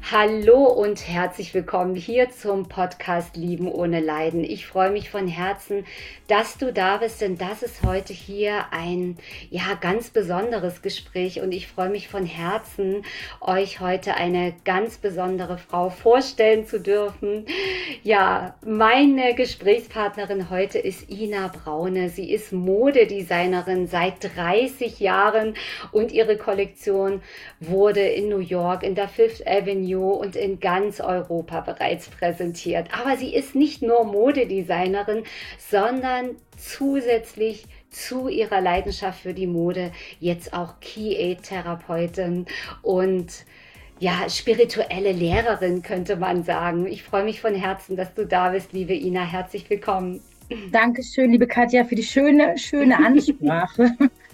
Hallo und herzlich willkommen hier zum Podcast Lieben ohne Leiden. Ich freue mich von Herzen, dass du da bist, denn das ist heute hier ein ganz besonderes Gespräch und ich freue mich von Herzen, euch heute eine ganz besondere Frau vorstellen zu dürfen. Ja, meine Gesprächspartnerin heute ist Ina Braune. Sie ist Modedesignerin seit 30 Jahren und ihre Kollektion wurde in New York, in der Fifth Avenue und in ganz Europa bereits präsentiert. Aber sie ist nicht nur Modedesignerin, sondern zusätzlich zu ihrer Leidenschaft für die Mode jetzt auch Ki-Aid-Therapeutin und spirituelle Lehrerin, könnte man sagen. Ich freue mich von Herzen, dass du da bist, liebe Ina. Herzlich willkommen. Dankeschön, liebe Katja, für die schöne Ansprache.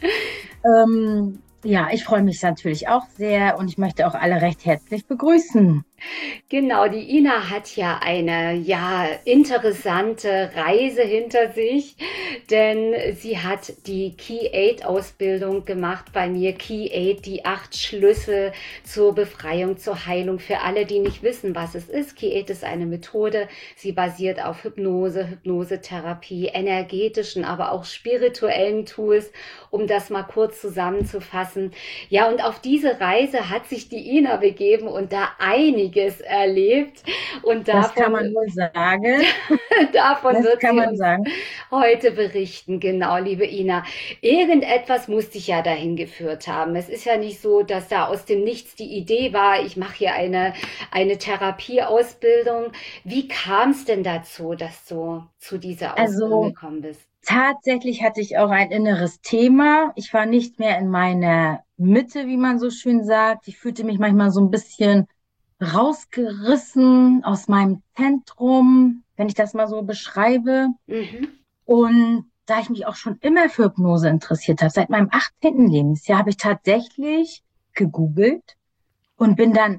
Ich freue mich natürlich auch sehr und ich möchte auch alle recht herzlich begrüßen. Genau, die Ina hat ja eine interessante Reise hinter sich, denn sie hat die Ki-Aid-Ausbildung gemacht bei mir. Ki-Aid, die 8 Schlüssel zur Befreiung, zur Heilung. Für alle, die nicht wissen, was es ist. Ki-Aid ist eine Methode. Sie basiert auf Hypnose, Hypnosetherapie, energetischen, aber auch spirituellen Tools, um das mal kurz zusammenzufassen. Ja, und auf diese Reise hat sich die Ina begeben und da einiges erlebt. Und das kann man wohl sagen. davon Das wird kann sie man uns sagen. heute berichten. Genau, liebe Ina. Irgendetwas muss dich ja dahin geführt haben. Es ist ja nicht so, dass da aus dem Nichts die Idee war, ich mache hier eine Therapieausbildung. Wie kam es denn dazu, dass du zu dieser Ausbildung Also gekommen bist? tatsächlich hatte ich auch ein inneres Thema. Ich war nicht mehr in meiner Mitte, wie man so schön sagt. Ich fühlte mich manchmal so ein bisschen rausgerissen aus meinem Zentrum, wenn ich das mal so beschreibe. Mhm. Und da ich mich auch schon immer für Hypnose interessiert habe, seit meinem 18. Lebensjahr, habe ich tatsächlich gegoogelt und bin dann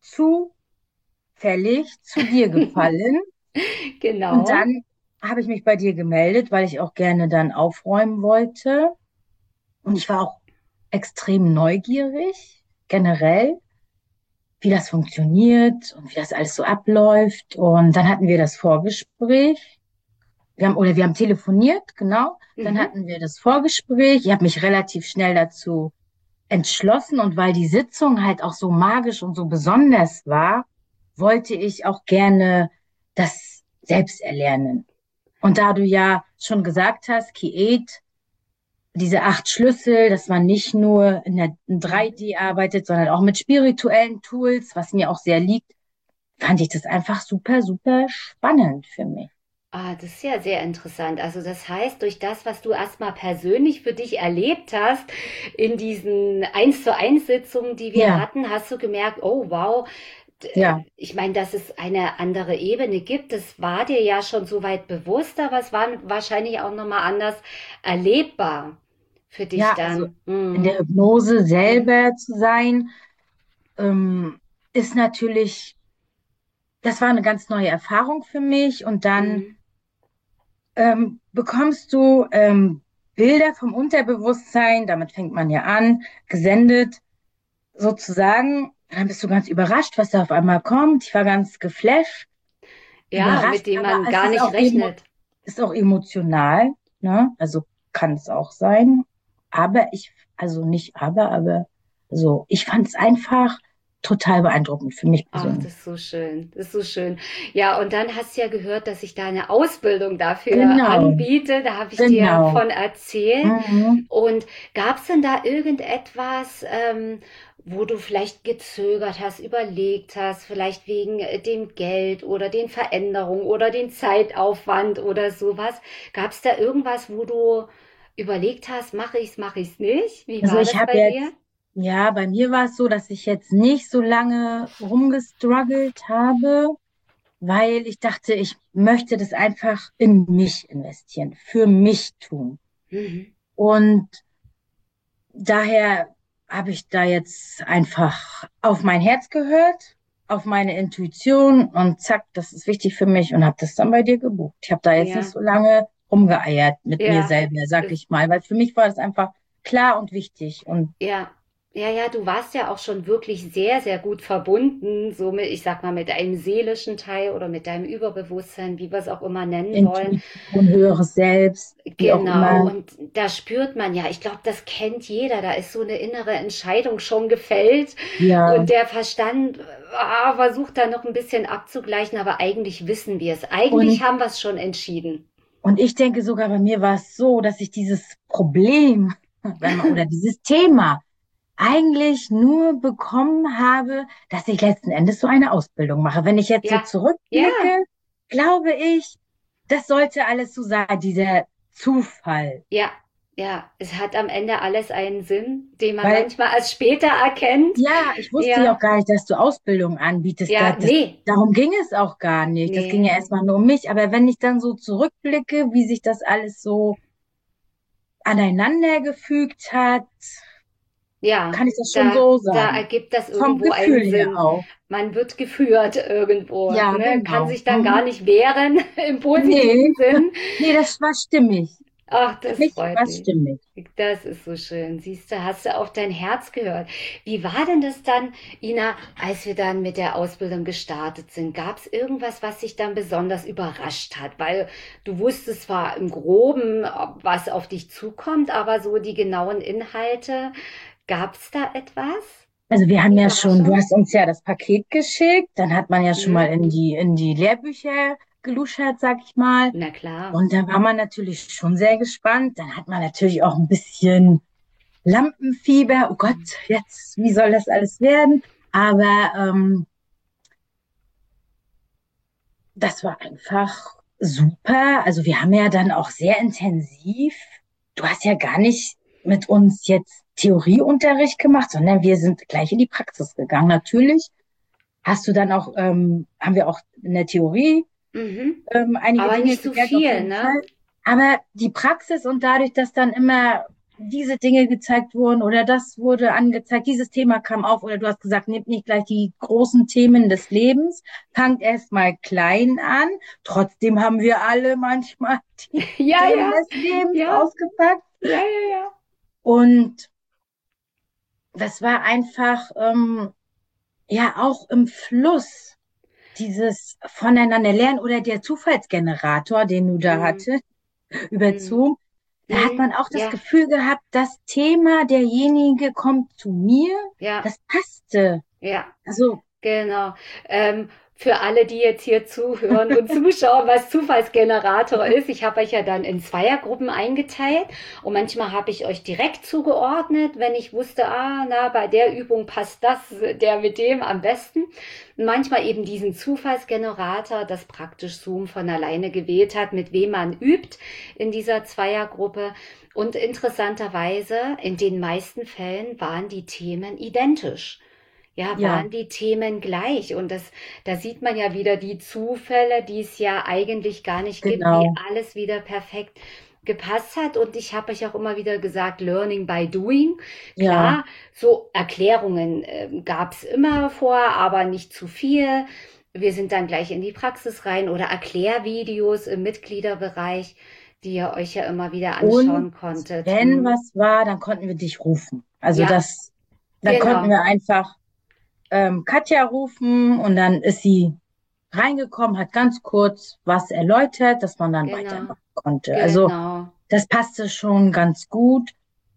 zufällig zu dir gefallen. Und Genau. dann habe ich mich bei dir gemeldet, weil ich auch gerne dann aufräumen wollte. Und ich war auch extrem neugierig, generell, wie das funktioniert und wie das alles so abläuft. Und dann hatten wir das Vorgespräch. Wir haben telefoniert, genau. Dann Mhm. hatten wir das Vorgespräch. Ich habe mich relativ schnell dazu entschlossen und weil die Sitzung halt auch so magisch und so besonders war, wollte ich auch gerne das selbst erlernen. Und da du ja schon gesagt hast, Ki-Aid, diese 8 Schlüssel, dass man nicht nur in 3D arbeitet, sondern auch mit spirituellen Tools, was mir auch sehr liegt, fand ich das einfach super, super spannend für mich. Ah, das ist ja sehr interessant. Also das heißt, durch das, was du erstmal persönlich für dich erlebt hast, in diesen 1:1 Sitzungen, die wir Ja, hatten, hast du gemerkt, oh wow, ja, ich meine, dass es eine andere Ebene gibt, das war dir ja schon so weit bewusst, aber es war wahrscheinlich auch nochmal anders erlebbar für dich ja, also dann. in der Mhm. Hypnose Mhm. selber zu sein, ist natürlich, das war eine ganz neue Erfahrung für mich. Und dann Mhm. bekommst du Bilder vom Unterbewusstsein, damit fängt man ja an, gesendet, sozusagen. Dann bist du ganz überrascht, was da auf einmal kommt. Ich war ganz geflasht, Ja, mit überrascht, dem aber man es gar nicht rechnet. ist auch emotional, ne? Also kann es auch sein. Also nicht aber so, ich fand es einfach total beeindruckend für mich Ach, persönlich. das ist so schön. Das ist so schön. Ja, und dann hast du ja gehört, dass ich da eine Ausbildung dafür Genau, anbiete. Da habe ich dir genau. von erzählt. Mhm. Und gab es denn da irgendetwas, wo du vielleicht gezögert hast, überlegt hast, vielleicht wegen dem Geld oder den Veränderungen oder den Zeitaufwand oder sowas? Gab es da irgendwas, wo du überlegt hast, mache ich's nicht? Wie Also war ich das habe bei dir? jetzt, ja, bei mir war es so, dass ich jetzt nicht so lange rumgestruggelt habe, weil ich dachte, ich möchte das einfach in mich investieren, für mich tun. Mhm. Und daher habe ich da jetzt einfach auf mein Herz gehört, auf meine Intuition und zack, das ist wichtig für mich und habe das dann bei dir gebucht. Ich habe da jetzt nicht Ja, so lange rumgeeiert mit mir ja. selber, sag ich mal, weil für mich war das einfach klar und wichtig und Ja, Ja, ja, du warst ja auch schon wirklich sehr, sehr gut verbunden, so mit, ich sag mal, mit einem seelischen Teil oder mit deinem Überbewusstsein, wie wir es auch immer nennen wollen. Intuition, höheres Selbst, wie auch Genau, immer. und da spürt man ja, ich glaube, das kennt jeder, da ist so eine innere Entscheidung schon gefällt Ja, und der Verstand versucht da noch ein bisschen abzugleichen, aber eigentlich wissen wir es. Eigentlich und, haben wir es schon entschieden. und ich denke sogar bei mir war es so, dass ich dieses Problem, wenn man, oder dieses Thema eigentlich nur bekommen habe, dass ich letzten Endes so eine Ausbildung mache. Wenn ich jetzt so Ja, ja, zurückblicke, glaube ich, das sollte alles so sein, dieser Zufall. ja, ja. Es hat am Ende alles einen Sinn, den man Weil, manchmal erst später erkennt. ja, ich wusste ja auch Ja, gar nicht, dass du Ausbildung anbietest. ja, nee, Darum ging es auch gar nicht. Das ging nee, ja erstmal nur um mich. Aber wenn ich dann so zurückblicke, wie sich das alles so aneinander gefügt hat, ja, kann ich das schon da, so da sagen. ergibt das Vom irgendwo Gefühl einen her Sinn. auch. Man wird geführt irgendwo, Ja, ne? Kann genau. sich dann gar Mhm. nicht wehren im Nee, positiven Sinn. nee, das war stimmig. Ach, Für das mich war freut es mich. stimmig. Das ist so schön. Siehst du, hast du auf dein Herz gehört. Wie war denn das dann, Ina, als wir dann mit der Ausbildung gestartet sind? Gab es irgendwas, was dich dann besonders überrascht hat? Weil du wusstest zwar im Groben, was auf dich zukommt, aber so die genauen Inhalte, gab es da etwas? Also wir haben ja schon, du Überraschung? hast uns ja das Paket geschickt, dann hat man ja schon mal Mhm. in die Lehrbücher geluschert, sag ich mal. Na klar. Und da war man natürlich schon sehr gespannt. Dann hat man natürlich auch ein bisschen Lampenfieber. Oh Gott, jetzt, wie soll das alles werden? Aber das war einfach super. Also wir haben ja dann auch sehr intensiv, du hast ja gar nicht mit uns jetzt Theorieunterricht gemacht, sondern wir sind gleich in die Praxis gegangen. Natürlich hast du dann auch, haben wir auch in der Theorie Mhm. einige Aber Dinge nicht so gelernt, auf viel, jeden ne? Fall. Aber die Praxis und dadurch, dass dann immer diese Dinge gezeigt wurden oder das wurde angezeigt, dieses Thema kam auf oder du hast gesagt, nehmt nicht gleich die großen Themen des Lebens, fangt erst mal klein an. Trotzdem haben wir alle manchmal die Ja, Themen ja, des Lebens ja, ausgepackt. ja, ja, ja. Und das war einfach, ja, auch im Fluss. Dieses Voneinander lernen oder der Zufallsgenerator, den du da Mhm. hattest, über Mhm. Zoom, da hat Mhm. man auch das Ja, Gefühl gehabt, das Thema, derjenige kommt zu mir, ja, das passte. ja. Also, Genau. Für alle, die jetzt hier zuhören und zuschauen, was Zufallsgenerator ist, ich habe euch ja dann in Zweiergruppen eingeteilt und manchmal habe ich euch direkt zugeordnet, wenn ich wusste, na, bei der Übung passt das, der mit dem am besten. Und manchmal eben diesen Zufallsgenerator, das praktisch Zoom von alleine gewählt hat, mit wem man übt in dieser Zweiergruppe. Und interessanterweise, in den meisten Fällen waren die Themen identisch. Ja, ja, waren die Themen gleich? Und das, da sieht man ja wieder die Zufälle, die es ja eigentlich gar nicht gibt, wie genau. alles wieder perfekt gepasst hat. Und ich habe euch auch immer wieder gesagt, Learning by Doing. Ja, Klar, so Erklärungen gab es immer vorher, aber nicht zu viel. Wir sind dann gleich in die Praxis rein oder Erklärvideos im Mitgliederbereich, die ihr euch ja immer wieder und anschauen konntet. wenn Hm? was war, dann konnten wir dich rufen. Also Ja, dann konnten genau, wir einfach Katja rufen und dann ist sie reingekommen, hat ganz kurz was erläutert, dass man dann genau, weitermachen konnte. Also genau. das passte schon ganz gut.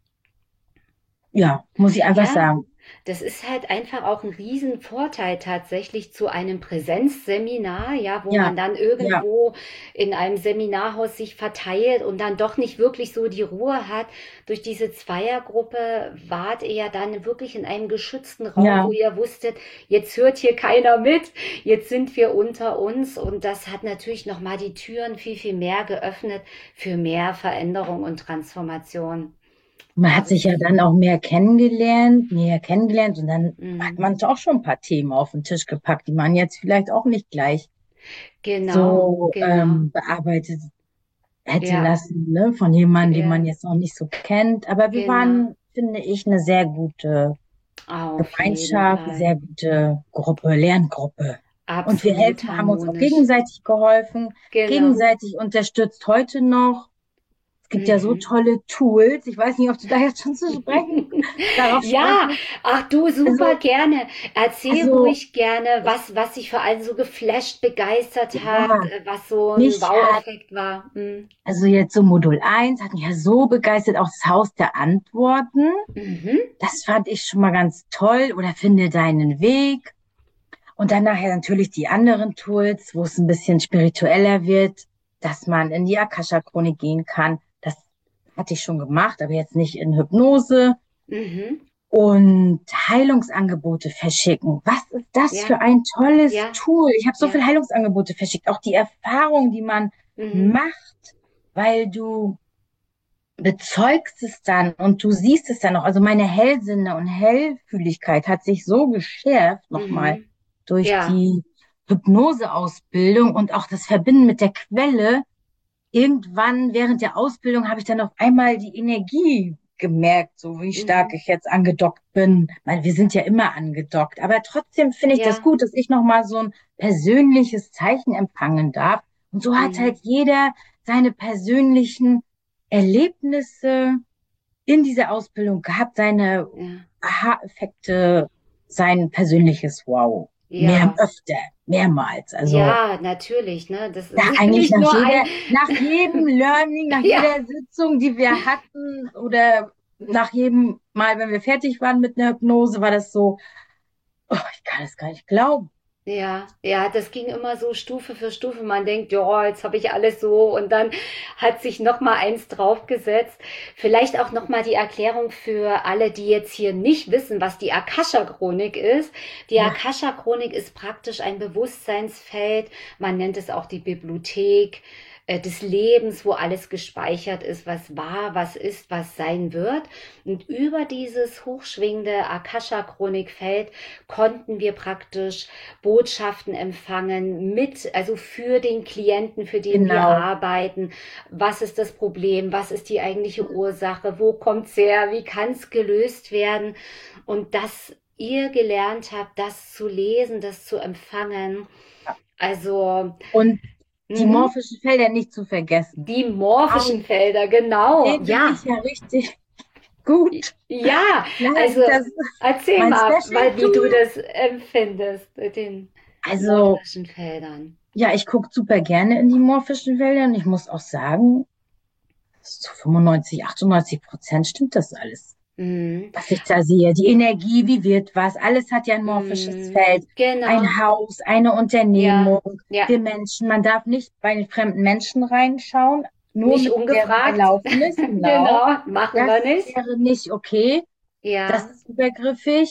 Ja, muss ich einfach Ja, sagen. das ist halt einfach auch ein Riesenvorteil tatsächlich zu einem Präsenzseminar, ja, wo Ja, man dann ja, irgendwo in einem Seminarhaus sich verteilt und dann doch nicht wirklich so die Ruhe hat. Durch diese Zweiergruppe wart ihr ja dann wirklich in einem geschützten Raum, ja. wo ihr wusstet, jetzt hört hier keiner mit, jetzt sind wir unter uns und das hat natürlich noch mal die Türen viel, viel mehr geöffnet für mehr Veränderung und Transformation. Man hat Das sich ja ist, dann auch mehr kennengelernt und dann hat man auch schon ein paar Themen auf den Tisch gepackt, die man jetzt vielleicht auch nicht gleich genau, so genau. bearbeitet hätte Ja, lassen, ne, von jemandem, den man ja, jetzt noch nicht so kennt. Aber wir genau. waren, finde ich, eine sehr gute Auf jeden Gemeinschaft, eine Fall. sehr gute Gruppe, Lerngruppe. Und wir Absolut helfen, haben uns auch harmonisch. gegenseitig geholfen, Genau. gegenseitig unterstützt heute noch. Es gibt ja so Mhm. tolle Tools. Ich weiß nicht, ob du da jetzt schon zu sprechen, darauf Ja, sprechen. ach du, super Also, gerne. Erzähl also, ruhig gerne, ich, was dich vor allem so geflasht, begeistert hat, ja, was so ein mich hat, Wow-Effekt war. Mhm. also jetzt so Modul eins hat mich ja so begeistert, auch das Haus der Antworten. Mhm. Das fand ich schon mal ganz toll. Oder finde deinen Weg. Und dann nachher natürlich die anderen Tools, wo es ein bisschen spiritueller wird, dass man in die Akasha-Chronik gehen kann. Das hatte ich schon gemacht, aber jetzt nicht in Hypnose. Mhm. Und Heilungsangebote verschicken. Was ist das Ja, für ein tolles ja, Tool? Ich habe so ja. viele Heilungsangebote verschickt. Auch die Erfahrung, die man Mhm. macht, weil du bezeugst es dann und du siehst es dann noch. Also meine Hellsinne und Hellfühligkeit hat sich so geschärft nochmal Mhm. durch Ja, die Hypnoseausbildung und auch das Verbinden mit der Quelle. Irgendwann während der Ausbildung habe ich dann auf einmal die Energie gemerkt, so wie stark mhm. ich jetzt angedockt bin. Ich meine, wir sind ja immer angedockt, aber trotzdem finde ich das Ja, gut, dass ich nochmal so ein persönliches Zeichen empfangen darf. Und so hat mhm. halt jeder seine persönlichen Erlebnisse in dieser Ausbildung gehabt, seine Ja, Aha-Effekte, sein persönliches Wow. Mehr, ja, öfter, mehrmals. Also, ja, natürlich, ne? Das ja, ist eigentlich nicht nur ein, nach jedem Learning, nach ja. jeder Sitzung, die wir hatten oder nach jedem Mal, wenn wir fertig waren mit einer Hypnose, war das so, oh, ich kann es gar nicht glauben. Ja, ja, das ging immer so Stufe für Stufe. Man denkt, ja, jetzt habe ich alles so und dann hat sich noch mal eins draufgesetzt. Vielleicht auch noch mal die Erklärung für alle, die jetzt hier nicht wissen, was die Akasha-Chronik ist. Die Ja, Akasha-Chronik ist praktisch ein Bewusstseinsfeld. Man nennt es auch die Bibliothek des Lebens, wo alles gespeichert ist, was war, was ist, was sein wird. Und über dieses hochschwingende Akasha-Chronikfeld konnten wir praktisch Botschaften empfangen mit, also für den Klienten, für den wir genau. arbeiten. Was ist das Problem? Was ist die eigentliche Ursache? Wo kommt's her? Wie kann es gelöst werden? Und dass ihr gelernt habt, das zu lesen, das zu empfangen. Also, Und die mhm. morphischen Felder nicht zu vergessen. Die morphischen Au, Felder, genau. den bin Ja, ich ja richtig gut. ja. Nein, Also das erzähl mein mal, Special wie du Tool. das empfindest mit den Also, morphischen Feldern. ja, ich gucke super gerne in die morphischen Felder und ich muss auch sagen, zu 95, 98% stimmt das alles. Mhm. Was ich da sehe, die Energie, wie wird was, alles hat ja ein morphisches Mhm. Feld, Genau. ein Haus, eine Ja, Unternehmung, ja. wir Menschen. Man darf nicht bei den fremden Menschen reinschauen, nur Nicht mit deren ungefragt. Erlaubnis, genau. Genau, machen Das wir nicht. wäre nicht okay. Das Ja, ist übergriffig.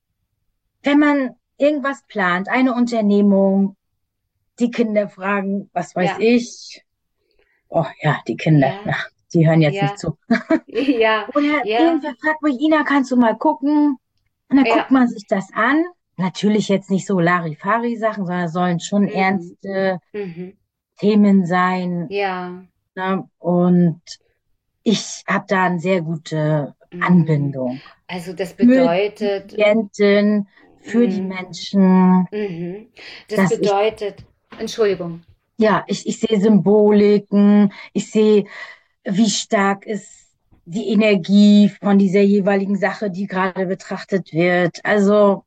Wenn man irgendwas plant, eine Unternehmung, die Kinder fragen, was weiß ja, ich. Oh ja, die Kinder, ja, ja, die hören jetzt nicht ja, zu. ja, Oder ja, irgendwer fragt mich, Ina, kannst du mal gucken? Und dann guckt ja. man sich das an. Natürlich jetzt nicht so Larifari-Sachen, sondern es sollen schon Mhm. ernste Mhm. Themen sein. Ja. Ne? Und ich habe da eine sehr gute Mhm. Anbindung Also das für die bedeutet, Klientin, für die mhm. Menschen, Mhm. Das dass ich, bedeutet, Entschuldigung. ja, ich sehe Symboliken, ich sehe, wie stark ist die Energie von dieser jeweiligen Sache, die gerade betrachtet wird. Also,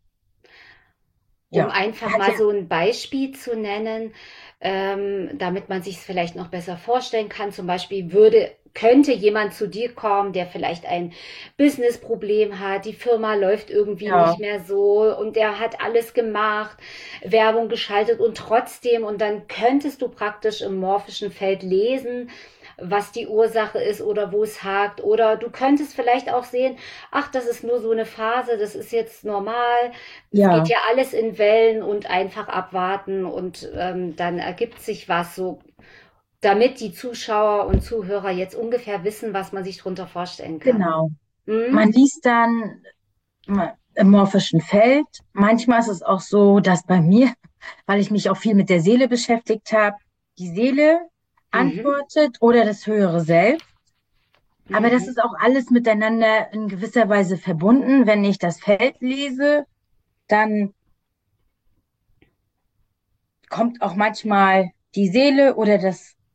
Um ja, einfach hat mal ja, so ein Beispiel zu nennen, damit man sich es vielleicht noch besser vorstellen kann. Zum Beispiel könnte jemand zu dir kommen, der vielleicht ein Businessproblem hat, die Firma läuft irgendwie nicht ja, mehr so und der hat alles gemacht, Werbung geschaltet und trotzdem, und dann könntest du praktisch im morphischen Feld lesen, was die Ursache ist oder wo es hakt. Oder du könntest vielleicht auch sehen, ach, das ist nur so eine Phase, das ist jetzt normal, es geht ja, ja alles in Wellen und einfach abwarten und dann ergibt sich was so, damit die Zuschauer und Zuhörer jetzt ungefähr wissen, was man sich darunter vorstellen kann. genau. Hm? Man liest dann im morphischen Feld. Manchmal ist es auch so, dass bei mir, weil ich mich auch viel mit der Seele beschäftigt habe, die Seele Mhm. antwortet oder das höhere Selbst. Aber das Mhm. ist auch alles miteinander in gewisser Weise verbunden. Wenn ich das Feld lese, dann kommt auch manchmal die Seele oder das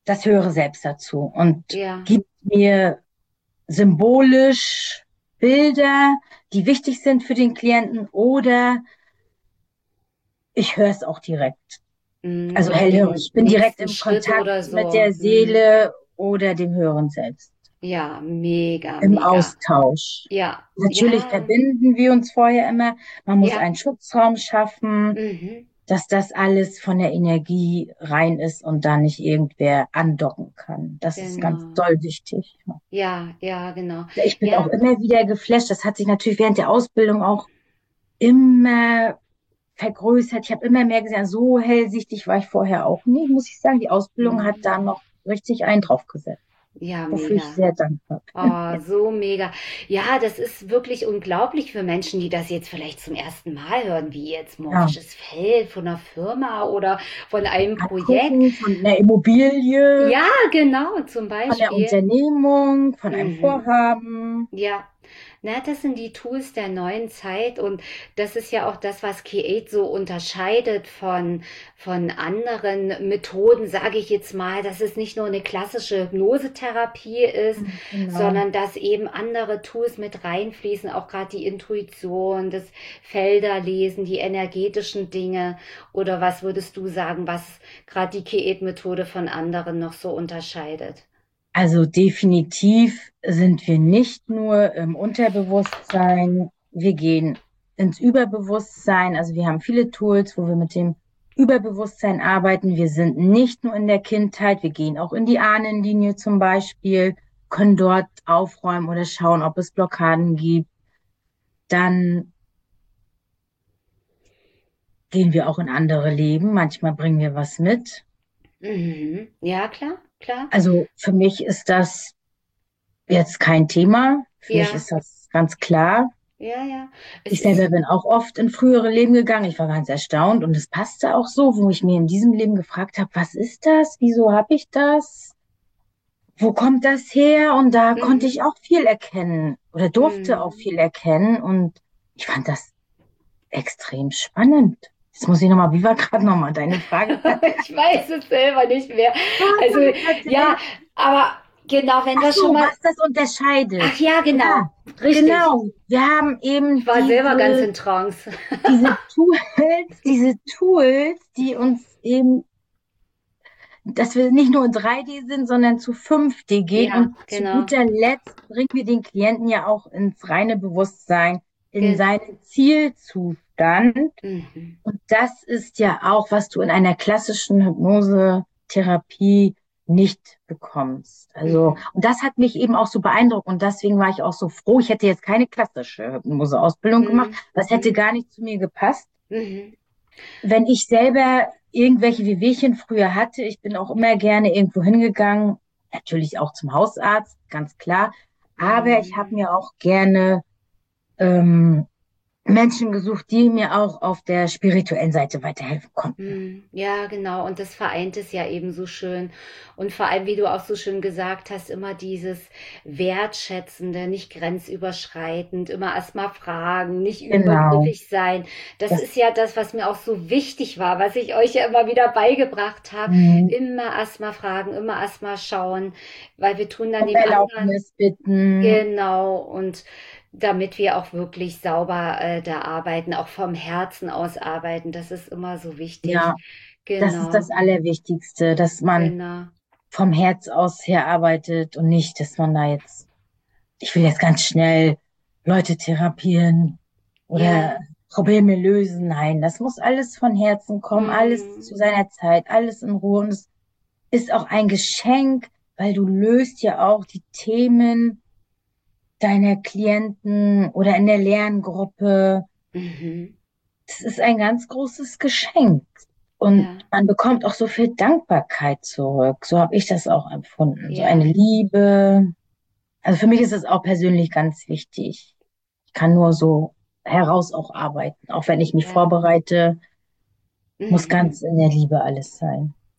das höhere Selbst dazu und Ja. gibt mir symbolisch Bilder, die wichtig sind für den Klienten, oder ich höre es auch direkt. Also Mit hellhörig. dem Ich bin direkt nächsten im Schritt Kontakt oder mit so. der Seele oder dem höheren Selbst. Ja, mega, Im mega. Austausch. Ja, Natürlich ja, verbinden wir uns vorher immer. Man muss ja. einen Schutzraum schaffen, Mhm. dass das alles von der Energie rein ist und da nicht irgendwer andocken kann. Das ist ganz Genau. doll wichtig. Ja, ja, genau. Ich bin auch Ja, immer wieder geflasht. Das hat sich natürlich während der Ausbildung auch immer vergrößert. Ich habe immer mehr gesehen, so hellsichtig war ich vorher auch nie, muss ich sagen. Die Ausbildung hat da mhm. noch richtig einen draufgesetzt, Ja, wofür ich mega. sehr dankbar bin. Oh, so mega. Ja, das ist wirklich unglaublich für Menschen, die das jetzt vielleicht zum ersten Mal hören, wie jetzt Ja, morphisches Feld von einer Firma oder von einem Projekt. angucken von einer Immobilie, Ja, genau, zum von der Beispiel. Unternehmung, von einem Mhm. Vorhaben. Ja, na, das sind die Tools der neuen Zeit und das ist ja auch das, was K8 so unterscheidet von anderen Methoden, sage ich jetzt mal, dass es nicht nur eine klassische Hypnosetherapie ist, Genau. sondern dass eben andere Tools mit reinfließen, auch gerade die Intuition, das Felderlesen, die energetischen Dinge. Oder was würdest du sagen, was gerade die K8-Methode von anderen noch so unterscheidet? Also definitiv sind wir nicht nur im Unterbewusstsein, wir gehen ins Überbewusstsein. Also wir haben viele Tools, wo wir mit dem Überbewusstsein arbeiten. Wir sind nicht nur in der Kindheit, wir gehen auch in die Ahnenlinie zum Beispiel, können dort aufräumen oder schauen, ob es Blockaden gibt. Dann gehen wir auch in andere Leben. Manchmal bringen wir was mit. Mhm. Ja, klar, klar. Also für mich ist das jetzt kein Thema. Für mich Ja, ist das ganz klar. ja, ja. Es Ich ist, selber bin auch oft in frühere Leben gegangen. Ich war ganz erstaunt und es passte auch so, wo ich mir in diesem Leben gefragt habe, was ist das? Wieso habe ich das? Wo kommt das her? Und da konnte mhm, ich auch viel erkennen oder durfte auch mhm. viel erkennen und ich fand das extrem spannend. Jetzt muss ich nochmal, wie war gerade nochmal deine Frage? Ich weiß es selber nicht mehr. Was Also, soll ich erzählen? ja, aber genau, wenn Ach wir schon so, mal. was das unterscheidet. Ach ja, Ja, genau, richtig. genau. Wir haben Ich eben war selber ganz in Trance. diese Tools, diese Tools, die uns eben, dass wir nicht nur in 3D sind, sondern zu 5D gehen. Ja, Und zu genau. guter Letzt bringen wir den Klienten ja auch ins reine Bewusstsein, in Genau. seinen Zielzustand. Mhm. Und das ist ja auch, was du in einer klassischen Hypnosetherapie nicht bekommst. Also, Mhm. und das hat mich eben auch so beeindruckt und deswegen war ich auch so froh. Ich hätte jetzt keine klassische Hypnoseausbildung gemacht. Mhm. Das hätte Mhm. gar nicht zu mir gepasst. Mhm. Wenn ich selber irgendwelche Wehwehchen früher hatte, ich bin auch immer gerne irgendwo hingegangen, natürlich auch zum Hausarzt, ganz klar. Aber ich habe Mhm. mir auch gerne ähm, Menschen gesucht, die mir auch auf der spirituellen Seite weiterhelfen konnten. Ja, genau. Und das vereint es ja eben so schön. Und vor allem, wie du auch so schön gesagt hast, immer dieses Wertschätzende, nicht grenzüberschreitend, immer erstmal fragen, nicht Genau. übergriffig sein. Das Das, ist ja das, was mir auch so wichtig war, was ich euch ja immer wieder beigebracht habe. mh, Immer erstmal fragen, immer erstmal schauen, weil wir tun dann um dem anderen. Erlaubnis bitten. Genau, und damit wir auch wirklich sauber da arbeiten, auch vom Herzen aus arbeiten, das ist immer so wichtig. Ja, das ist Genau, das Allerwichtigste, dass man genau. vom Herz aus her arbeitet und nicht, dass man da jetzt, ich will jetzt ganz schnell Leute therapieren Ja, oder Probleme lösen. Nein, das muss alles von Herzen kommen, alles mm, zu seiner Zeit, alles in Ruhe. Und es ist auch ein Geschenk, weil du löst ja auch die Themen deiner Klienten oder in der Lerngruppe. mhm, Das ist ein ganz großes Geschenk. Und ja, man bekommt auch so viel Dankbarkeit zurück. So habe ich das auch empfunden. So eine ja, Liebe. Also für mich ist es auch persönlich ganz wichtig. Ich kann nur so heraus auch arbeiten. Auch wenn ich mich ja, vorbereite, muss mhm. ganz in der Liebe alles sein.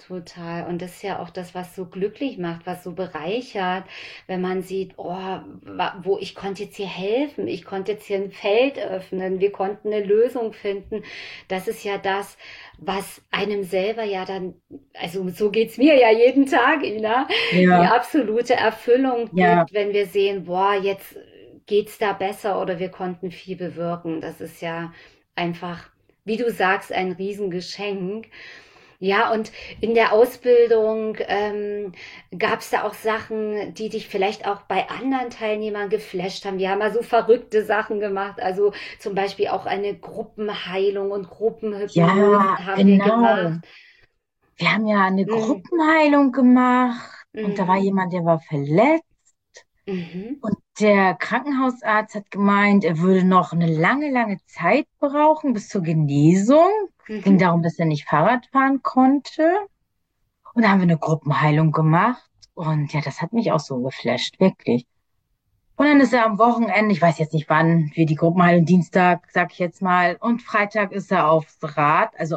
Total. Und das ist ja auch das, was so glücklich macht, was so bereichert, wenn man sieht, oh, wo ich konnte jetzt hier helfen, ich konnte jetzt hier ein Feld öffnen, wir konnten eine Lösung finden. Das ist ja das, was einem selber ja dann, also so geht's mir ja jeden Tag, Ina, die Ja, absolute Erfüllung ja, gibt, wenn wir sehen, boah, jetzt geht's da besser oder wir konnten viel bewirken. Das ist ja einfach, wie du sagst, ein Riesengeschenk. Ja, und in der Ausbildung gab es da auch Sachen, die dich vielleicht auch bei anderen Teilnehmern geflasht haben. Die haben mal so verrückte Sachen gemacht. Also zum Beispiel auch eine Gruppenheilung und Gruppenhypnose ja, haben wir gemacht. genau. Wir haben ja eine Mm, Gruppenheilung gemacht und da war mm, jemand, der war verletzt mhm, und der Krankenhausarzt hat gemeint, er würde noch eine lange, lange Zeit brauchen bis zur Genesung. Es ging mhm, darum, dass er nicht Fahrrad fahren konnte. Und da haben wir eine Gruppenheilung gemacht und ja, das hat mich auch so geflasht, wirklich. Und dann ist er am Wochenende, ich weiß jetzt nicht wann, wir die Gruppenheilung, Dienstag, sag ich jetzt mal, und Freitag ist er aufs Rad, also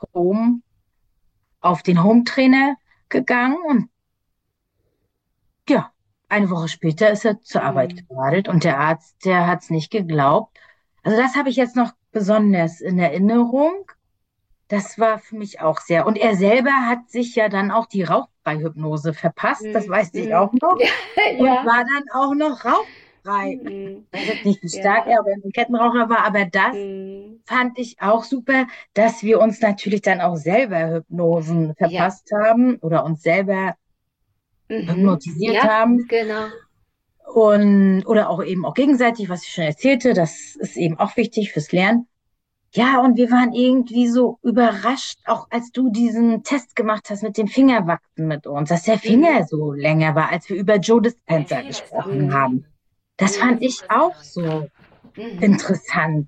auf den Home-Trainer gegangen und ja, eine Woche später ist er zur Arbeit mm. geradelt und der Arzt, der hat es nicht geglaubt. Also das habe ich jetzt noch besonders in Erinnerung. Das war für mich auch sehr. Und er selber hat sich ja dann auch die Rauchfreihypnose verpasst, das Mm, weiß ich auch mm. noch, und Ja, war dann auch noch rauchfrei. mm, Ich weiß jetzt nicht, wie stark ja, er, aber ein Kettenraucher war, aber das mm, fand ich auch super, dass wir uns natürlich dann auch selber Hypnosen ja, verpasst haben oder uns selber mhm, hypnotisiert ja, haben. genau. Und, oder auch eben auch gegenseitig, was ich schon erzählte, das ist eben auch wichtig fürs Lernen. Ja, und wir waren irgendwie so überrascht, auch als du diesen Test gemacht hast mit dem Fingerwachsen mit uns, dass der Mhm, Finger so länger war, als wir über Joe Dispenza gesprochen mm, haben. Das fand mm, ich auch so mhm. interessant.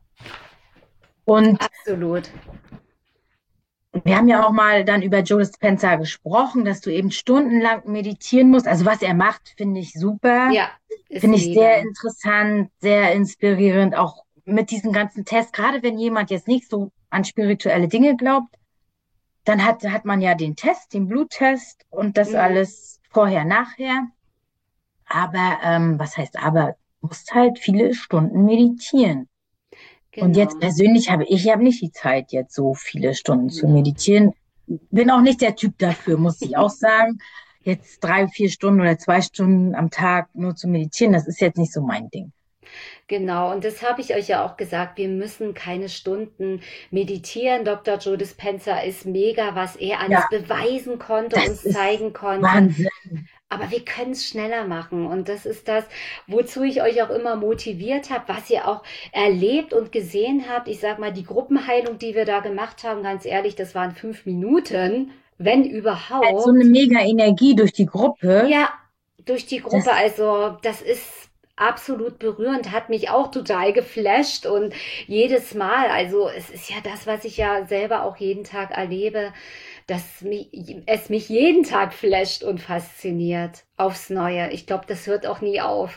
Und Absolut. wir haben ja auch mal dann über Joe Dispenza gesprochen, dass du eben stundenlang meditieren musst. Also was er macht, finde ich super. Ja, ist Finde ich sehr mega. interessant, sehr inspirierend, auch mit diesen ganzen Tests. Gerade wenn jemand jetzt nicht so an spirituelle Dinge glaubt, dann hat man ja den Test, den Bluttest und das Mhm, alles vorher, nachher. Aber was heißt aber? Du musst halt viele Stunden meditieren. Und jetzt genau. persönlich ich habe nicht die Zeit, jetzt so viele Stunden zu Ja. meditieren. Bin auch nicht der Typ dafür, muss ich auch sagen. Jetzt 3, 4 Stunden oder 2 Stunden am Tag nur zu meditieren, das ist jetzt nicht so mein Ding. Genau, und das habe ich euch ja auch gesagt, wir müssen keine Stunden meditieren. Dr. Joe Dispenza ist mega, was er alles Ja, beweisen konnte, das uns ist zeigen konnte. Wahnsinn. Aber wir können es schneller machen. Und das ist das, wozu ich euch auch immer motiviert habe, was ihr auch erlebt und gesehen habt. Ich sag mal, die Gruppenheilung, die wir da gemacht haben, ganz ehrlich, das waren 5 Minuten, wenn Halt so eine überhaupt. mega Energie durch die Gruppe. Ja, durch die Gruppe. Das, Also das ist absolut berührend, hat mich auch total geflasht und jedes Mal, also es ist ja das, was ich ja selber auch jeden Tag erlebe, es mich jeden Tag flasht und fasziniert aufs Neue. Ich glaube, das hört auch nie auf.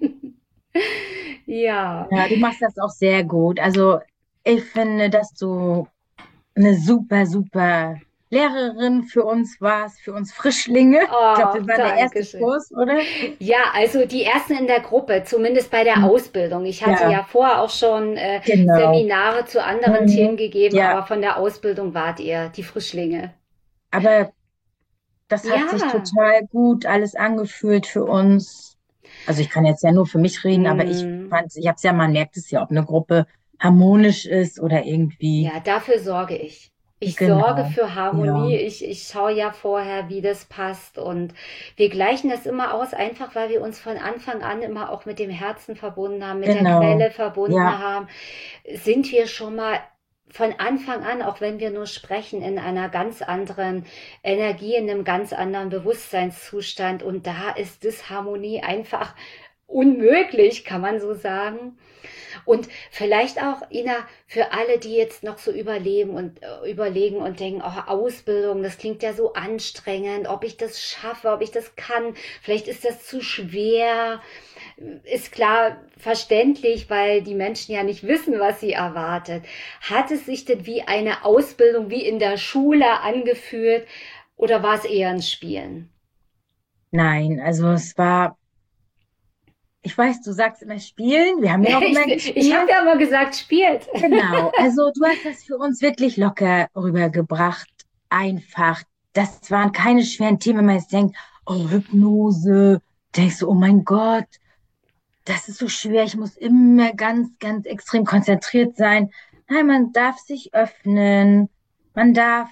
Ja, ja, du machst das auch sehr gut. Also ich finde, dass du eine super, super Lehrerin für uns warst, für uns Frischlinge. Ich glaube, oh, wir waren der danke erste schön. Kurs, oder? Ja, also die ersten in der Gruppe, zumindest bei der Hm, Ausbildung. Ich hatte ja, ja vorher auch schon genau. Seminare zu anderen Themen Mhm, gegeben, ja, aber von der Ausbildung wart ihr die Frischlinge. aber das hat sich Ja, total gut alles angefühlt für uns. Also ich kann jetzt ja nur für mich reden, aber mm, ich habe es ja, man merkt es ja, ob eine Gruppe harmonisch ist oder irgendwie, ja, dafür sorge ich. Ich sorge genau, für ja, Harmonie. Ich schaue ja vorher, wie das passt. Und wir gleichen das immer aus, einfach weil wir uns von Anfang an immer auch mit dem Herzen verbunden haben, mit der genau, Quelle verbunden ja, haben. Sind wir schon mal von Anfang an, auch wenn wir nur sprechen, in einer ganz anderen Energie, in einem ganz anderen Bewusstseinszustand. Und da ist Disharmonie einfach unmöglich, kann man so sagen. Und vielleicht auch, Ina, für alle, die jetzt noch so überlegen und denken, oh, Ausbildung, das klingt ja so anstrengend, ob ich das schaffe, ob ich das kann, vielleicht ist das zu schwer. Ist klar verständlich, weil die Menschen ja nicht wissen, was sie erwartet. Hat es sich denn wie eine Ausbildung, wie in der Schule angefühlt oder war es eher ein Spielen? Nein, also es war, ich weiß, du sagst immer spielen, wir haben ja auch immer Ich habe gespielt. ja mal gesagt, spielt. Genau, also du hast das für uns wirklich locker rübergebracht, einfach. Das waren keine schweren Themen, wenn man jetzt denkt, oh, Hypnose, denkst du, oh mein Gott, das ist so schwer, ich muss immer ganz, ganz extrem konzentriert sein. Nein, man darf sich öffnen, man darf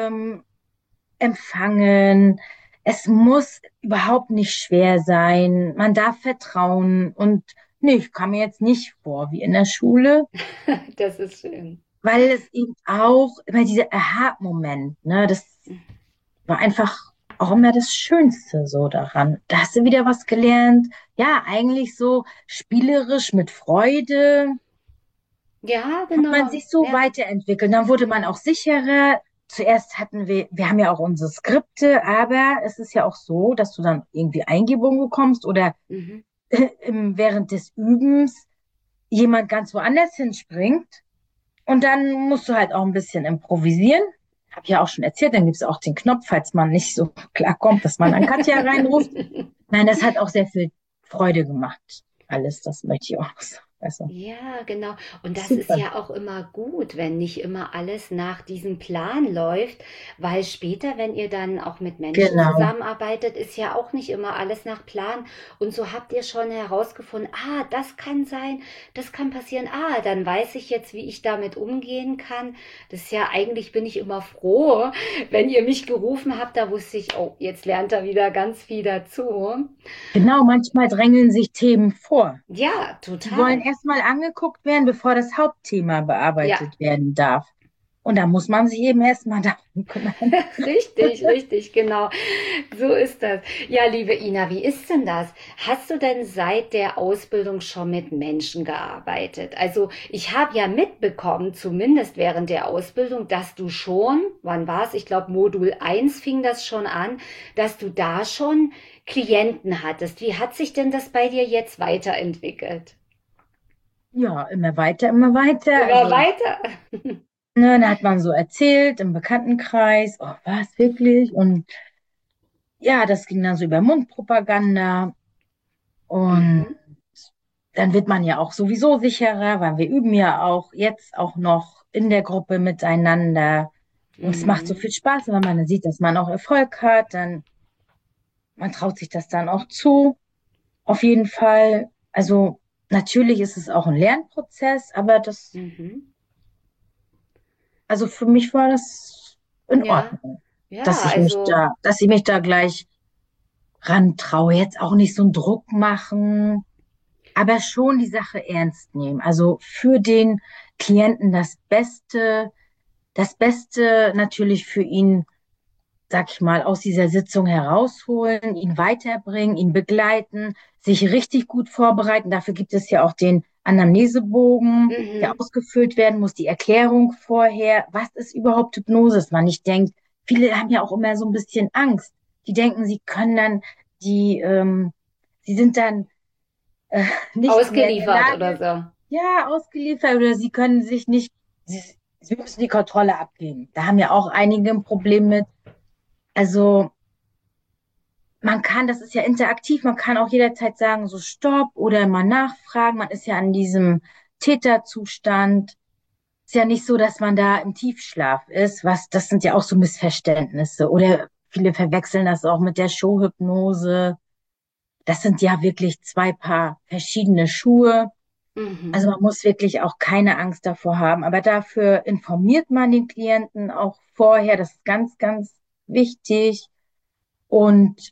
empfangen. Es muss überhaupt nicht schwer sein. Man darf vertrauen. Und nee, ich kam mir jetzt nicht vor wie in der Schule, Das ist schön. weil es eben auch immer dieser Aha-Moment, ne, das war einfach auch immer das Schönste so daran. Da hast du wieder was gelernt. Ja, eigentlich so spielerisch mit Freude Ja, hat man genau. sich so Ja. weiterentwickelt. Dann wurde man auch sicherer. Zuerst hatten wir haben ja auch unsere Skripte, aber es ist ja auch so, dass du dann irgendwie Eingebungen bekommst oder Mhm. während des Übens jemand ganz woanders hinspringt und dann musst du halt auch ein bisschen improvisieren. Habe ich ja auch schon erzählt, dann gibt es auch den Knopf, falls man nicht so klarkommt, dass man an Katja reinruft. Nein, das hat auch sehr viel Freude gemacht. Alles, das möchte ich auch noch sagen. Also, Ja, genau. Und das ist super. ja auch immer gut, wenn nicht immer alles nach diesem Plan läuft, weil später, wenn ihr dann auch mit Menschen Genau. zusammenarbeitet, ist ja auch nicht immer alles nach Plan. Und so habt ihr schon herausgefunden, ah, das kann sein, das kann passieren, ah, dann weiß ich jetzt, wie ich damit umgehen kann. Das ist ja eigentlich bin ich immer froh, wenn ihr mich gerufen habt, da wusste ich, oh, jetzt lernt er wieder ganz viel dazu. Genau, manchmal drängeln sich Themen vor. Ja, Die wollen total. erstmal angeguckt werden, bevor das Hauptthema Ja. bearbeitet werden darf. Und da muss man sich eben erstmal darum kümmern. Richtig, richtig, genau. So ist das. Ja, liebe Ina, wie ist denn das? Hast du denn seit der Ausbildung schon mit Menschen gearbeitet? Also ich habe ja mitbekommen, zumindest während der Ausbildung, dass du schon, wann war es? Ich glaube, Modul eins fing das schon an, dass du da schon Klienten hattest. Wie hat sich denn das bei dir jetzt weiterentwickelt? Ja, immer weiter, immer weiter. Immer Also, weiter? ne, da hat man so erzählt im Bekanntenkreis, oh, was wirklich? Und ja, das ging dann so über Mundpropaganda. Und Mhm. dann wird man ja auch sowieso sicherer, weil wir üben ja auch jetzt auch noch in der Gruppe miteinander. Und es macht so Mhm. viel Spaß, wenn man dann sieht, dass man auch Erfolg hat, dann man traut sich das dann auch zu. Auf jeden Fall. Also natürlich ist es auch ein Lernprozess, aber Mhm. also für mich war das in Ja, Ordnung, ja, dass ich mich da gleich rantraue. Jetzt auch nicht so einen Druck machen, aber schon die Sache ernst nehmen. Also für den Klienten das Beste natürlich für ihn, sag ich mal, aus dieser Sitzung herausholen, ihn weiterbringen, ihn begleiten, sich richtig gut vorbereiten. Dafür gibt es ja auch den Anamnesebogen, der mhm. ausgefüllt werden muss, die Erklärung vorher. Was ist überhaupt Hypnose? Dass man nicht denkt, viele haben ja auch immer so ein bisschen Angst. Die denken, sie können dann, die, sie sind dann äh, nicht mehr in der Ausgeliefert oder Lage, so. ja, ausgeliefert oder sie können sich nicht, sie müssen die Kontrolle abgeben. Da haben ja auch einige ein Problem mit. Also man kann, das ist ja interaktiv, man kann auch jederzeit sagen, so Stopp oder mal nachfragen. Man ist ja an diesem Täterzustand. Ist ja nicht so, dass man da im Tiefschlaf ist, das sind ja auch so Missverständnisse. Oder viele verwechseln das auch mit der Showhypnose. Das sind ja wirklich zwei Paar verschiedene Schuhe. Also Mhm. man muss wirklich auch keine Angst davor haben. Aber dafür informiert man den Klienten auch vorher. Das ist ganz, ganz wichtig. Und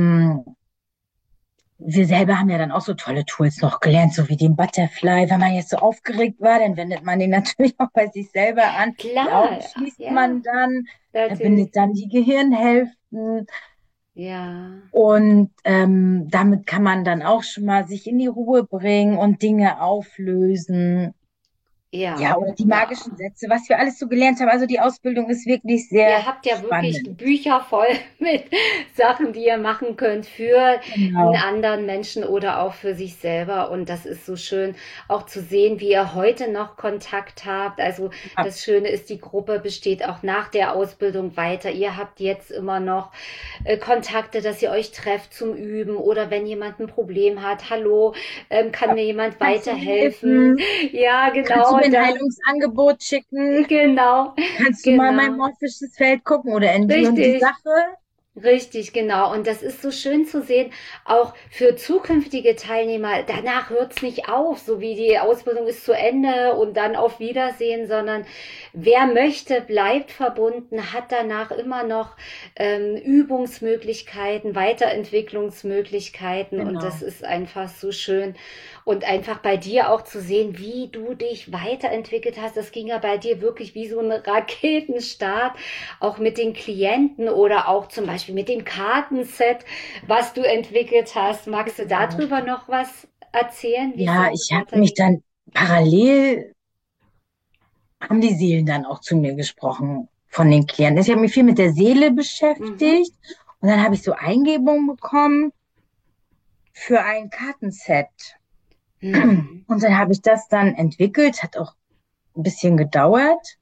wir selber haben ja dann auch so tolle Tools noch gelernt, so wie den Butterfly. Wenn man jetzt so aufgeregt war, dann wendet man den natürlich auch bei sich selber an. Die Augen Klar, schließt ja, man dann, natürlich. verbindet dann die Gehirnhälften. Ja, Und damit kann man dann auch schon mal sich in die Ruhe bringen und Dinge auflösen. Ja, ja, oder die ja. magischen Sätze, was wir alles so gelernt haben. Also die Ausbildung ist wirklich Ihr sehr habt ja wirklich spannend. Bücher voll mit Sachen, die ihr machen könnt für einen Genau. anderen Menschen oder auch für sich selber. Und das ist so schön, auch zu sehen, wie ihr heute noch Kontakt habt. Also Ja, das Schöne ist, die Gruppe besteht auch nach der Ausbildung weiter. Ihr habt jetzt immer noch Kontakte, dass ihr euch trefft zum Üben oder wenn jemand ein Problem hat, hallo, kann mir jemand kannst du mir weiterhelfen? helfen? Ja, Kannst du genau, mir ein da, Heilungsangebot schicken? genau, Kannst du mal in mein genau. morphisches Feld gucken oder in die und die Richtig. Sache? Richtig, genau. Und das ist so schön zu sehen, auch für zukünftige Teilnehmer. Danach hört's nicht auf, so wie die Ausbildung ist zu Ende und dann auf Wiedersehen, sondern wer möchte, bleibt verbunden, hat danach immer noch Übungsmöglichkeiten, Weiterentwicklungsmöglichkeiten und das Genau. ist einfach so schön. Und einfach bei dir auch zu sehen, wie du dich weiterentwickelt hast. Das ging ja bei dir wirklich wie so ein Raketenstart auch mit den Klienten oder auch zum Beispiel mit dem Kartenset, was du entwickelt hast. Magst du Genau. darüber noch was erzählen, wie es Ja, so ich habe mich weitergeht? dann parallel, haben die Seelen dann auch zu mir gesprochen von den Klienten. Ich habe mich viel mit der Seele Mhm. beschäftigt und dann habe ich so Eingebungen bekommen für ein Kartenset. Mhm. Und dann habe ich das dann entwickelt, hat auch ein bisschen gedauert.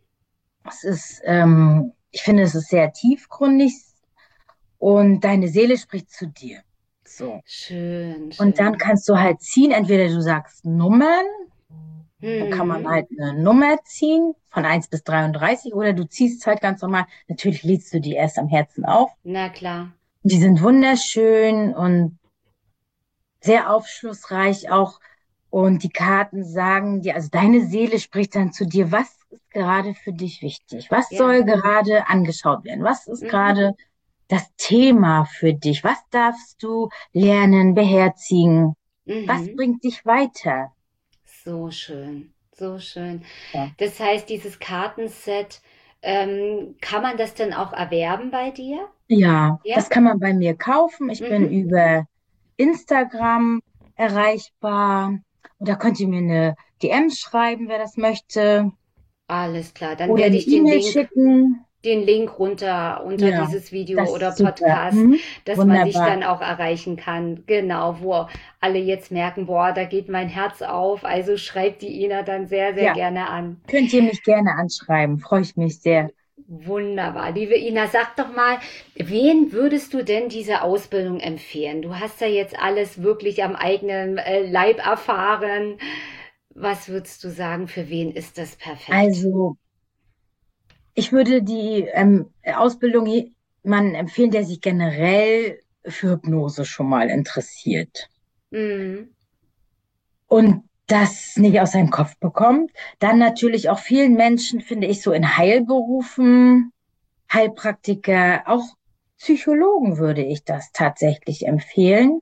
Ich finde, es ist sehr tiefgründig und deine Seele spricht zu dir. So. Schön, Und dann schön. kannst du halt ziehen, entweder du sagst Nummern, dann kann man Mhm. halt eine Nummer ziehen von 1 bis 33 oder du ziehst halt ganz normal. Natürlich lädst du die erst am Herzen auf. Na klar. Die sind wunderschön und sehr aufschlussreich auch. Und die Karten sagen dir, also deine Seele spricht dann zu dir, was ist gerade für dich wichtig? Was Ja. soll gerade angeschaut werden? Was ist Mhm. gerade das Thema für dich? Was darfst du lernen, beherzigen? Was Mhm. bringt dich weiter? So schön. So schön. Ja, Das heißt, dieses Kartenset, kann man das denn auch erwerben bei dir? ja, Ja? das kann man bei mir kaufen. Ich bin Mhm. über Instagram erreichbar. Und da könnt ihr mir eine DM schreiben, wer das möchte. Alles klar. Dann Oder werde eine ich den E-Mail Link schicken. runter unter Ja, dieses Video das oder ist super. Podcast, Mhm. dass man dich Wunderbar. dann auch erreichen kann. Genau, wo alle jetzt merken, boah, da geht mein Herz auf. Also schreibt die Ina dann sehr, sehr Ja, gerne an. könnt ihr mich gerne anschreiben. Freue ich mich sehr. Wunderbar. Liebe Ina, sag doch mal, wen würdest du denn diese Ausbildung empfehlen? Du hast ja jetzt alles wirklich am eigenen Leib erfahren. Was würdest du sagen, für wen ist das perfekt? Also, ich würde die Ausbildung jemandem empfehlen, der sich generell für Hypnose schon mal interessiert Mm, und das nicht aus seinem Kopf bekommt. Dann natürlich auch vielen Menschen, finde ich, so in Heilberufen, Heilpraktiker, auch Psychologen würde ich das tatsächlich empfehlen.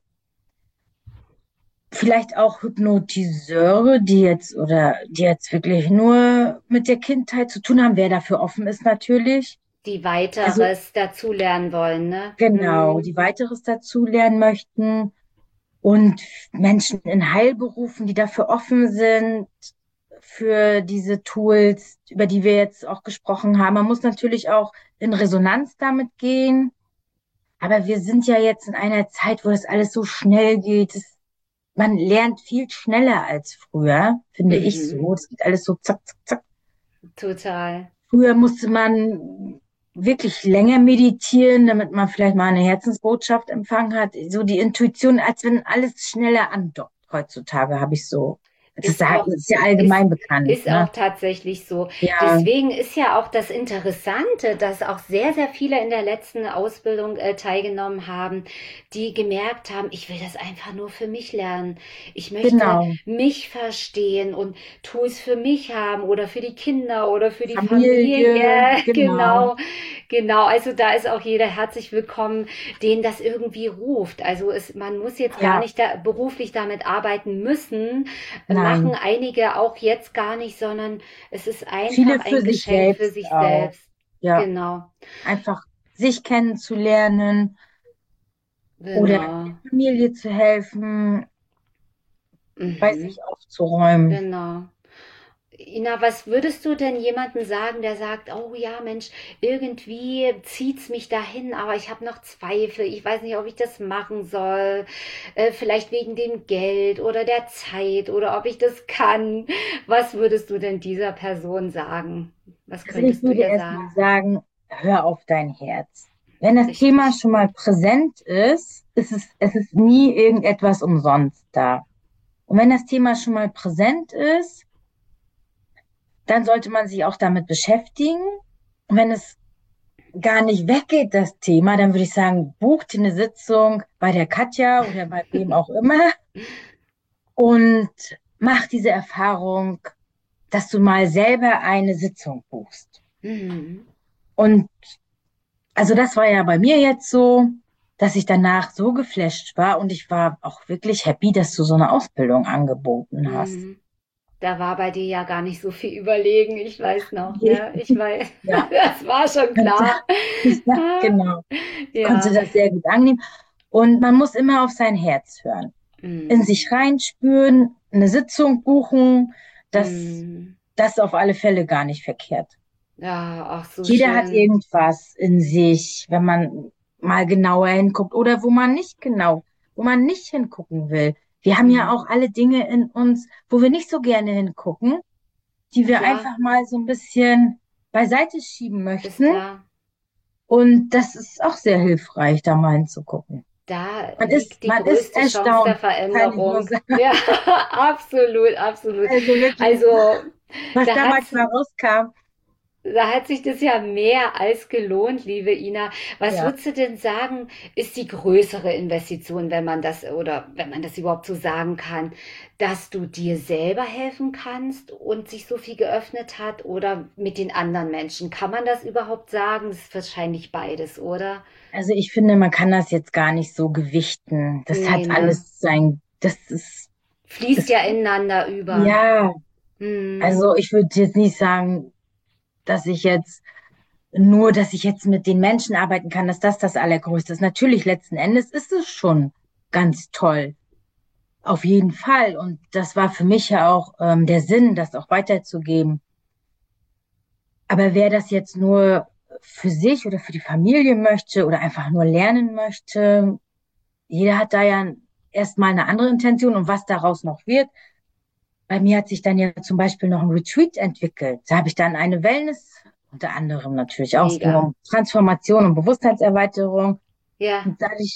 Vielleicht auch Hypnotiseure, die jetzt wirklich nur mit der Kindheit zu tun haben, wer dafür offen ist natürlich. die Also weiteres dazulernen wollen, ne? genau, Mm. die weiteres dazu lernen möchten und Menschen in Heilberufen, die dafür offen sind, für diese Tools, über die wir jetzt auch gesprochen haben. Man muss natürlich auch in Resonanz damit gehen. Aber wir sind ja jetzt in einer Zeit, wo das alles so schnell geht. Man lernt viel schneller als früher, finde ich Mhm. so. Das geht alles so zack, zack, zack. Total. Früher musste man wirklich länger meditieren, damit man vielleicht mal eine Herzensbotschaft empfangen hat. So die Intuition, als wenn alles schneller andockt. Heutzutage habe ich so. Ist auch, Das ist ja ist, allgemein bekannt, ist auch ne? tatsächlich so. Ja, Deswegen ist ja auch das Interessante, dass auch sehr, sehr viele in der letzten Ausbildung teilgenommen haben, die gemerkt haben, ich will das einfach nur für mich lernen. Ich möchte genau. mich verstehen und Tools für mich haben oder für die Kinder oder für die Familie, Familie. genau. Genau, genau. Also da ist auch jeder herzlich willkommen, den das irgendwie ruft. Also man muss jetzt gar Ja, nicht beruflich damit arbeiten müssen, machen nein. einige auch jetzt gar nicht, sondern es ist einfach Viele ein für sich Geschenk für selbst sich auch. selbst. Ja, Genau. einfach sich kennenzulernen. oder Genau. der Familie zu helfen, bei Mhm. sich aufzuräumen. Genau. Ina, was würdest du denn jemandem sagen, der sagt, oh ja, Mensch, irgendwie zieht's mich dahin, aber ich habe noch Zweifel, ich weiß nicht, ob ich das machen soll, vielleicht wegen dem Geld oder der Zeit oder ob ich das kann. Was würdest du denn dieser Person sagen? Was Also ich könntest du würde ihr erst mal sagen? sagen, hör auf dein Herz. Wenn das Thema Richtig. schon mal präsent ist, es ist nie irgendetwas umsonst da. Und wenn das Thema schon mal präsent ist, dann sollte man sich auch damit beschäftigen. Und wenn es gar nicht weggeht, das Thema, dann würde ich sagen, buch dir eine Sitzung bei der Katja oder bei wem auch immer und mach diese Erfahrung, dass du mal selber eine Sitzung buchst. Mhm. Und also das war ja bei mir jetzt so, dass ich danach so geflasht war und ich war auch wirklich happy, dass du so eine Ausbildung angeboten hast. Mhm. Da war bei dir ja gar nicht so viel überlegen, ich weiß noch, Nee. ne? Ich weiß, Ja, das war schon konnte, klar. ja, Ah, genau. Ich konnte ja. das sehr gut annehmen. Und man muss immer auf sein Herz hören, in Mhm. sich reinspüren, eine Sitzung buchen, das, Mhm. das ist auf alle Fälle gar nicht verkehrt. Ja, ach so Jeder hat schön. irgendwas in sich, wenn man mal genauer hinguckt oder wo man nicht hingucken will. Wir haben ja Mhm. auch alle Dinge in uns, wo wir nicht so gerne hingucken, die wir Ja, einfach mal so ein bisschen beiseite schieben ist möchten. klar. Und das ist auch sehr hilfreich, da mal hinzugucken. Da liegt die Man ist größte Chance der erstaunt, kann ich nur Veränderung. sagen. Ja, absolut, absolut. Also wirklich, Also, was da da hat's manchmal rauskam. Da hat sich das ja mehr als gelohnt, liebe Ina. Was Ja. würdest du denn sagen, ist die größere Investition, wenn man das oder wenn man das überhaupt so sagen kann, dass du dir selber helfen kannst und sich so viel geöffnet hat oder mit den anderen Menschen? Kann man das überhaupt sagen? Das ist wahrscheinlich beides, oder? Also ich finde, man kann das jetzt gar nicht so gewichten. Das Nee, hat ne? alles das Fließt ist, ja ineinander über. ja, Hm, also ich würde jetzt nicht sagen, dass ich jetzt mit den Menschen arbeiten kann, dass das das Allergrößte ist. Natürlich, letzten Endes ist es schon ganz toll. Auf jeden Fall. Und das war für mich ja auch der Sinn, das auch weiterzugeben. Aber wer das jetzt nur für sich oder für die Familie möchte oder einfach nur lernen möchte, jeder hat da ja erstmal eine andere Intention und was daraus noch wird. Bei mir hat sich dann ja zum Beispiel noch ein Retreat entwickelt. Da habe ich dann eine Wellness, unter anderem natürlich auch, es ging mega. um Transformation und Bewusstseinserweiterung. Ja. Und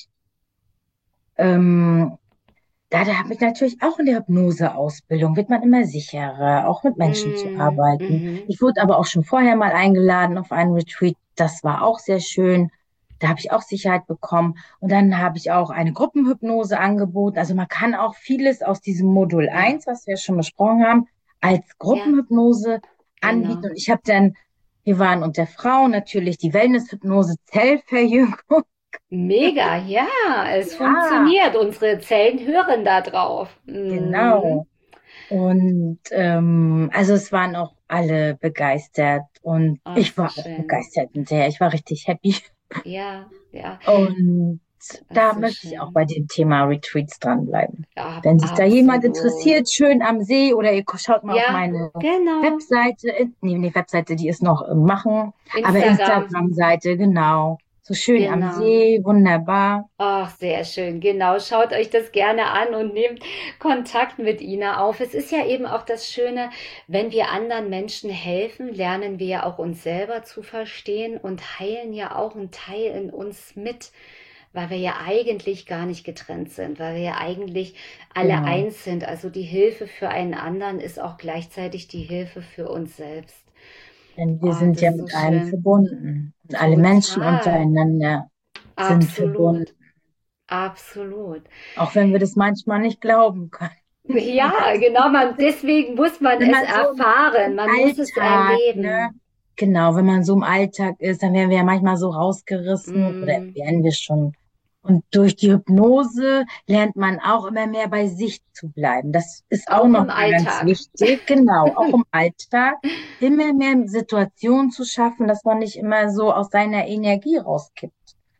ähm, da habe ich natürlich auch in der Hypnoseausbildung, wird man immer sicherer, auch mit Menschen zu Hm, arbeiten. mhm. Ich wurde aber auch schon vorher mal eingeladen auf einen Retreat. Das war auch sehr schön. Da habe ich auch Sicherheit bekommen. Und dann habe ich auch eine Gruppenhypnose angeboten. Also man kann auch vieles aus diesem Modul Ja, 1, was wir schon besprochen haben, als ja, Gruppenhypnose anbieten. genau. Und wir waren unter Frauen natürlich die Wellnesshypnose, Zellverjüngung. Mega, ja, es Ja, funktioniert. Unsere Zellen hören da drauf. Mhm. genau. Und also es waren auch alle begeistert und Ach, ich so war auch schön. begeistert hinterher. Ich war richtig happy. Ja, ja, Und ach, da so möchte ich auch schön. bei dem Thema Retreats dranbleiben. Ja, Wenn sich da jemand absolut. interessiert, schön am See oder ihr schaut mal auf Ja, meine genau. Webseite, nee, Webseite, die ist noch im Machen, aber Instagram, Instagram-Seite, genau. So schön am genau. See, wunderbar. Ach, sehr schön, genau. Schaut euch das gerne an und nehmt Kontakt mit Ina auf. Es ist ja eben auch das Schöne, wenn wir anderen Menschen helfen, lernen wir ja auch uns selber zu verstehen und heilen ja auch einen Teil in uns mit, weil wir ja eigentlich gar nicht getrennt sind, weil wir ja eigentlich alle Genau. eins sind. Also die Hilfe für einen anderen ist auch gleichzeitig die Hilfe für uns selbst. Denn wir Oh, sind das ja ist so mit allem schön. verbunden. Und alle Menschen Total. untereinander sind verbunden. Absolut. Absolut. Auch wenn wir das manchmal nicht glauben können. Ja, genau, deswegen muss man Wenn es man so erfahren, im man muss es Alltag, ne? erleben. Genau, wenn man so im Alltag ist, dann werden wir ja manchmal so rausgerissen oder Mm, werden wir schon. Und durch die Hypnose lernt man auch immer mehr bei sich zu bleiben. Das ist auch auch noch im mal ganz Alltag. wichtig. Genau, auch im Alltag immer mehr Situationen zu schaffen, dass man nicht immer so aus seiner Energie rauskippt.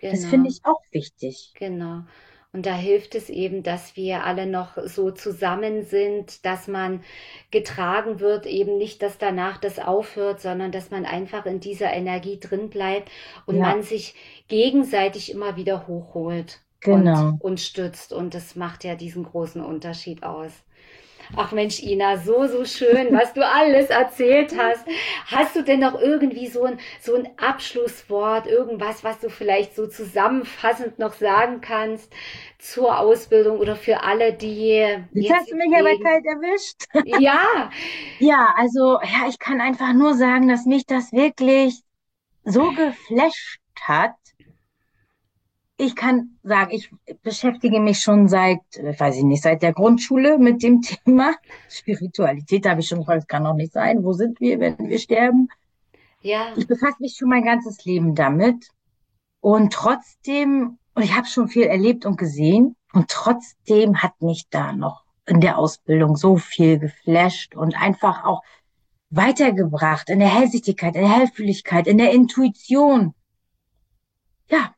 Das finde Genau. ich auch wichtig. Genau. Und da hilft es eben, dass wir alle noch so zusammen sind, dass man getragen wird, eben nicht, dass danach das aufhört, sondern dass man einfach in dieser Energie drin bleibt und Ja, man sich gegenseitig immer wieder hochholt genau. und stützt. Und das macht ja diesen großen Unterschied aus. Ach Mensch, Ina, so, so schön, was du alles erzählt hast. Hast du denn noch irgendwie so ein Abschlusswort, irgendwas, was du vielleicht so zusammenfassend noch sagen kannst zur Ausbildung oder für alle, die Jetzt jetzt hast du mich aber überlegen? kalt erwischt. Ja, Ja, also, ja, ich kann einfach nur sagen, dass mich das wirklich so geflasht hat. Ich kann sagen, ich beschäftige mich schon seit, weiß ich nicht, seit der Grundschule mit dem Thema Spiritualität. Da habe ich schon gefragt, es kann doch nicht sein. Wo sind wir, wenn wir sterben? ja, Ich befasse mich schon mein ganzes Leben damit. Und trotzdem, und ich habe schon viel erlebt und gesehen, und trotzdem hat mich da noch in der Ausbildung so viel geflasht und einfach auch weitergebracht in der Hellsichtigkeit, in der Hellfühligkeit, in der Intuition. Ja,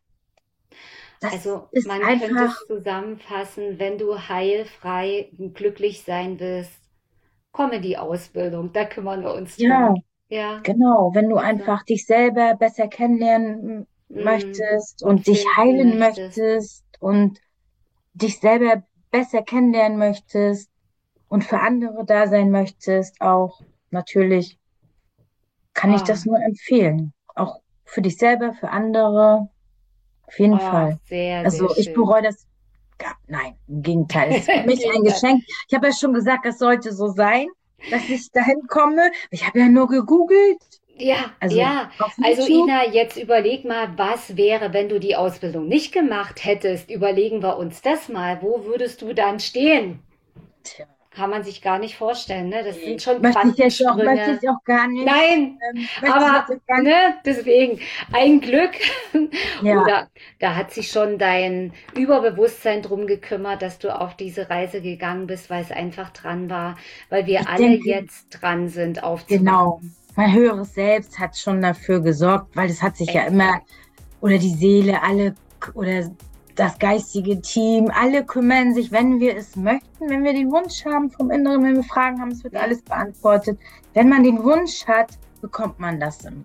das also ist man könnte einfach, es zusammenfassen, wenn du heilfrei und glücklich sein willst, komm in die Ausbildung, da kümmern wir uns ja, drum. Ja, genau, wenn du also, einfach dich selber besser kennenlernen möchtest und und dich finden heilen möchtest. möchtest und dich selber besser kennenlernen möchtest und für andere da sein möchtest, auch natürlich kann ich Oh, das nur empfehlen. Auch für dich selber, für andere, auf jeden oh, Fall. sehr, sehr Also ich schön. bereue das gar, nein, im Gegenteil, es ist für mich ein Gegenteil. Geschenk. Ich habe ja schon gesagt, es sollte so sein, dass ich dahin komme. Ich habe ja nur gegoogelt, Ja, also ja. auf Also YouTube. Ina, jetzt überleg mal, was wäre, wenn du die Ausbildung nicht gemacht hättest? Überlegen wir uns das mal. Wo würdest du dann stehen? Tja, Kann man sich gar nicht vorstellen, ne? Das sind nee, schon möchte Quantensprünge. ich auch gar nicht, Nein, möchte ich aber jetzt auch gar nicht. ne, deswegen ein Glück. Ja, Oder da hat sich schon dein Überbewusstsein drum gekümmert, dass du auf diese Reise gegangen bist, weil es einfach dran war, weil wir ich alle denke, jetzt dran sind, genau. aufzuwachen. Mein höheres Selbst hat schon dafür gesorgt, weil es hat sich ja immer, Exakt. oder die Seele, alle, oder das geistige Team, alle kümmern sich, wenn wir es möchten, wenn wir den Wunsch haben vom Inneren, wenn wir Fragen haben, es wird Ja. alles beantwortet. Wenn man den Wunsch hat, bekommt man das immer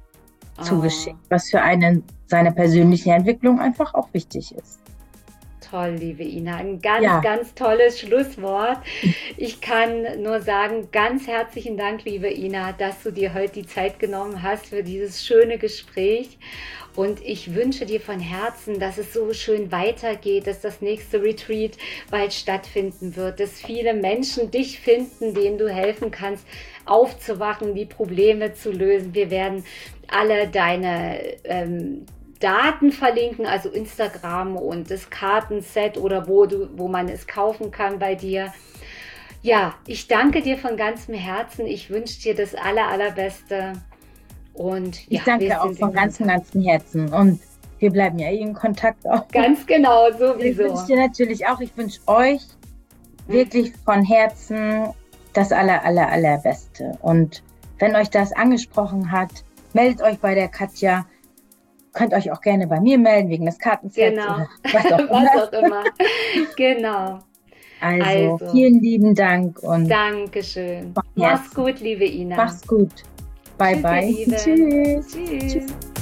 Oh, zugeschickt, was für einen seine persönliche Entwicklung einfach auch wichtig ist. toll, liebe Ina. Ein ganz, Ja, ganz tolles Schlusswort. Ich kann nur sagen, ganz herzlichen Dank, liebe Ina, dass du dir heute die Zeit genommen hast für dieses schöne Gespräch. Und ich wünsche dir von Herzen, dass es so schön weitergeht, dass das nächste Retreat bald stattfinden wird, dass viele Menschen dich finden, denen du helfen kannst, aufzuwachen, die Probleme zu lösen. Wir werden alle deine Daten verlinken, also Instagram und das Kartenset oder wo man es kaufen kann bei dir. Ja, ich danke dir von ganzem Herzen. Ich wünsche dir das Allerbeste. Und ja, ich wir danke auch sind in von ganzem, Kontakt. ganzem Herzen und wir bleiben ja in Kontakt auch. Ganz genau, Ich wünsche sowieso. dir natürlich auch, ich wünsche euch wirklich von Herzen das Allerbeste. Und wenn euch das angesprochen hat, meldet euch bei der Katja. Könnt euch auch gerne bei mir melden, wegen des Kartensets Genau. oder was auch Was immer. auch immer. Genau. Also, Also, vielen lieben Dank und Dankeschön. von Mach's Herzen. gut, liebe Ina. Macht's gut. Bye, Tschüss, ihr bye. Lieben. Tschüss. Tschüss. Tschüss.